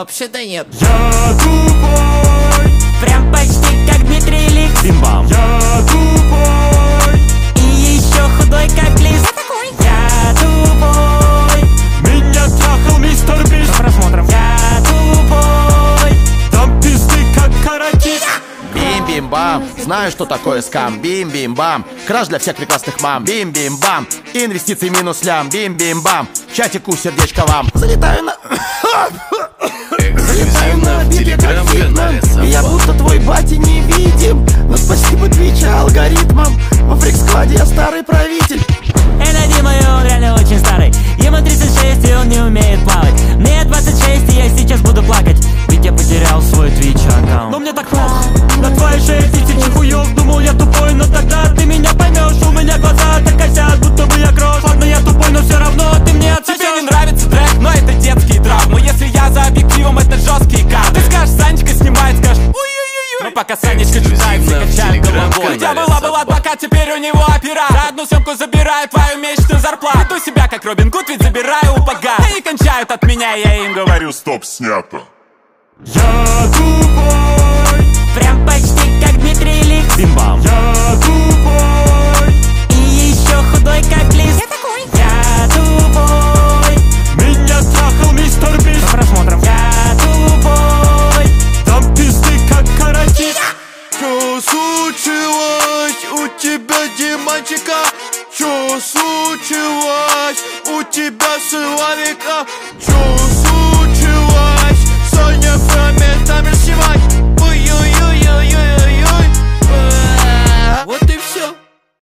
вообще да нет. Я тупой, Прям почти как Дмитрий Ликс. бим-бам. Я тупой, И еще худой как лис. Я тупой. меня трахал мистер Бист. По просмотрам. Я тупой. Там пизды как каратист. Бим-бим-бам, знаю, что такое скам. Бим-бим-бам, краж для всех прекрасных мам. Бим-бим-бам, инвестиции минус лям. Бим-бим-бам, в чатику сердечко вам. Залетаю на... Эксклюзивно в телеграм-канале И я будто твой батя невидим. Но спасибо Твича алгоритмам. Во фрик-складе я старый правитель. Это Дима, и он реально очень старый. Ему 36, и он не умеет плавать. Мне 26, и я сейчас буду плакать. Ведь я потерял свой Twitch аккаунт. Но мне так плохо, на твоей шее тысячи хуёв. Думал я тупой, но тогда ты меня поймешь. У меня глаза так косят, будто бы я крош. Ладно, я тупой, но все равно ты мне отсосёшь. Тебе не нравится трек, но это детские травмы. Если я за объективом, это жесткие кадры. Ты скажешь, Санечка снимает, скажешь ой-ой-ой. Но пока Санечка читает, все качают головой. У тебя был адвокат, теперь у него оператор. За одну съемку забираю твою месячную зарплату. Веду себя как Робин Гуд, ведь забираю у богатых. Они кончают от меня, я им говорю: Стоп, снято. Я тупой, Прям почти как Дмитрий Ликс. бим-бам. Я тупой, И еще худой как лис. Я тупой. меня трахал мистер Бист. По просмотрам. Я тупой. Там пизды как каратист. Что случилось у тебя, Диманчика? Что случилось у тебя, Славика?